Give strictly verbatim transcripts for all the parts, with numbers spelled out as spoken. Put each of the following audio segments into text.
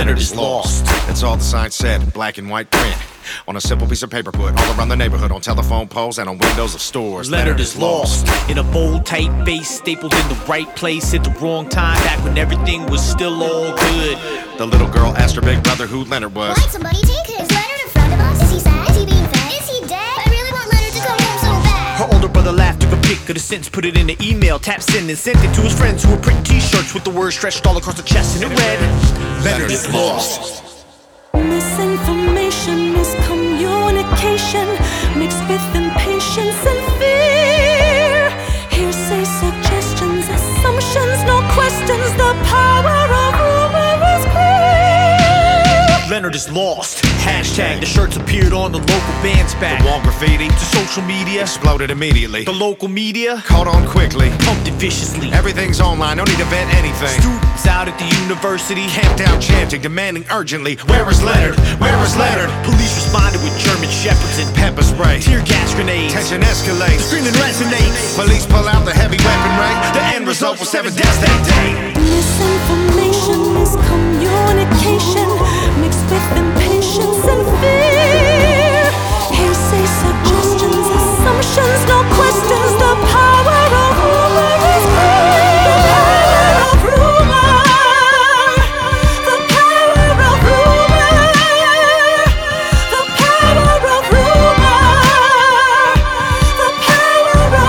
Leonard is lost. That's all the sign said, black and white print. On a simple piece of paper put all around the neighborhood, on telephone poles and on windows of stores. Leonard is lost. In a bold, tight face, stapled in the right place at the wrong time, back when everything was still all good. The little girl asked her big brother who Leonard was. Why'd somebody take him? Is Leonard in front of us? Is he sad? Is he being fed? Is he dead? I really want Leonard to come home so bad. Her older brother laughed, took a pic of the sentence, put it in an email, tapped send, and sent it to his friends who were printing t-shirts with the words stretched all across the chest, and it read, Leonard is lost. Misinformation, miscommunication, mixed with impatience and fear. Hearsay, suggestions, assumptions, no questions. The power of rumor is clear. Leonard is lost. Hashtag the shirts appeared on the local band's back. The wall graffiti To social media exploded immediately. The local media Caught on quickly. pumped it viciously. Everything's online, no need to vet anything. Students out at the university Camped out chanting, demanding urgently, where is Leonard? Where is Leonard? Police responded with German shepherds and Pepper spray. tear gas grenades. Tension escalates. Screaming resonates. Police pull out the heavy weaponry. The end result was seven deaths that day. Misinformation, miscommunication, mixed with impatience and fear. Hearsay, suggestions, assumptions, no questions. The power of rumor is clear. The power of rumor. The power of rumor. The power of rumor. The power of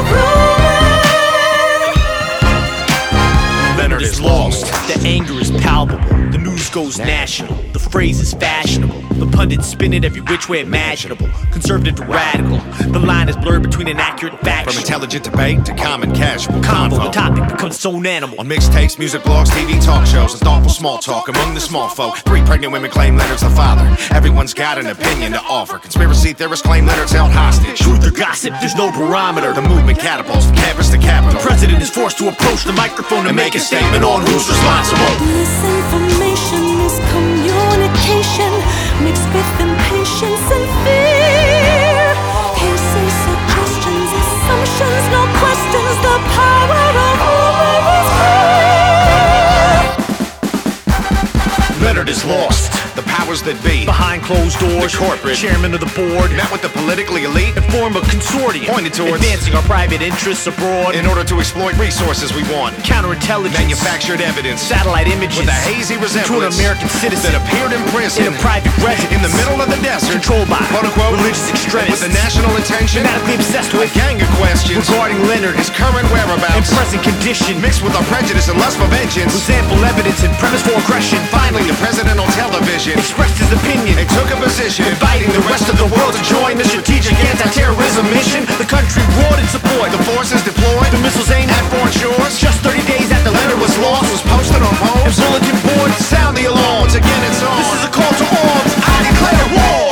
rumor. Leonard is lost. The anger is palpable. The news goes national. The phrase is fashionable. The pundits spin it every which way imaginable. Conservative to radical. The line is blurred between inaccurate and From factual. intelligent debate to common casual Convo, the convo. topic becomes so animal. On mixtapes, music blogs, T V talk shows, and thoughtful small talk among the small folk. Three pregnant women claim Leonard's the father. Everyone's got an opinion to offer. Conspiracy theorists claim Leonard's held hostage. Truth or gossip, there's no barometer. The movement catapults from campus to capitol. The president is forced to approach the microphone to make a statement on who's responsible. Misinformation, miscommunication, mixed with impatience and fear. Hearsay, suggestions, assumptions, no questions. The power of rumor is clear. Leonard is lost. The powers that be. Behind closed doors, The corporate. chairman of the board Met with the politically elite and form a consortium Pointed towards- advancing our private interests abroad. in order to exploit resources we want. Counterintelligence, Manufactured evidence satellite images with a hazy to an resemblance American citizen that appeared in prison in a private residence in the middle of the desert, controlled by quote unquote religious extremists with the national intention fanatically obsessed a with gang of questions regarding Leonard his current and whereabouts present condition mixed with our prejudice and lust for vengeance. with ample evidence and premise for aggression. Finally, the president on television Expressed his opinion, and took a position inviting the rest of the world to join the strategic anti-terrorism mission. The country roared in support. The forces deployed, The missiles aimed at foreign shores. just thirty days after Leonard was lost. was posted on And poles. bulletin boards Sound the alarm. Once again, it's on. This is a call to arms. I declare war.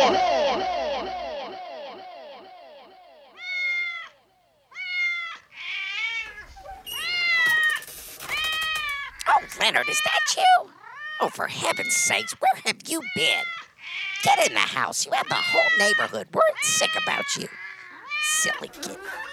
Oh, Leonard, is that you? Oh, for heaven's sakes, where have you been? Get in the house. You have the whole neighborhood worried sick about you. Silly kid.